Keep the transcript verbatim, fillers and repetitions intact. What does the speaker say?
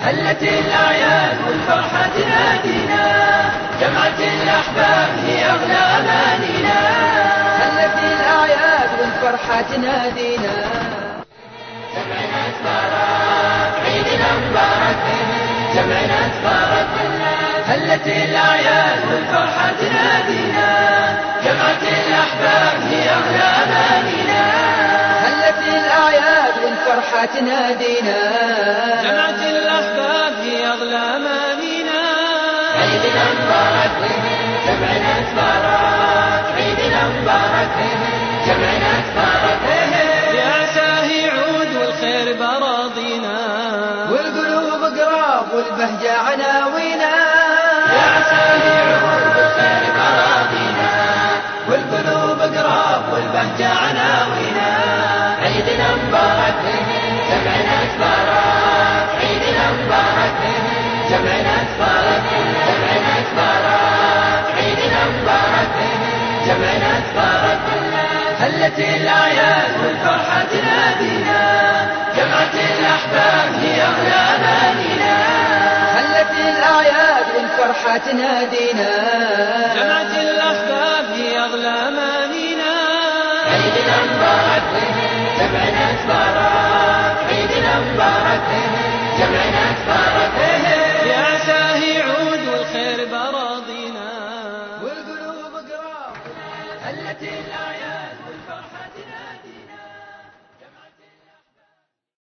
هلت الأعياد والفرحة تنادينا، جمعة الأحباب هي أغلى أمانينا. هلت الأعياد والفرحة تنادينا، جمعنا تبارك عيدنا مبارك، جمعنا تبارك. هلت الأعياد والفرحة تنادينا، جمعة الأحباب هي أغلى أمانينا. هلت الأعياد والفرحة تنادينا، جمعة الأحباب هي أغلى أمانينا. عيدنا مبارك، جمعنا تبارك، عيدنا مبارك، جمعنا تبارك. بعساه يعود والخير براضينا، والقلوب قراب والبهجة عناوينا. بعساه يعود والخير براضينا، والقلوب قراب والبهجة عناوينا. عيدنا مبارك، جمعنا تبارك، عيدنا مبارك، جمعنا تبارك، جمعنا تبارك، عيدنا مبارك، جمعنا تبارك. هلت الأعياد والفرحة تنادينا، جمعة الأحباب هي أغلى أمانينا. هلت الأعياد والفرحة تنادينا، جمعة الأحباب هي أغلى أمانينا. عيدنا مبارك، جمعنا تبارك.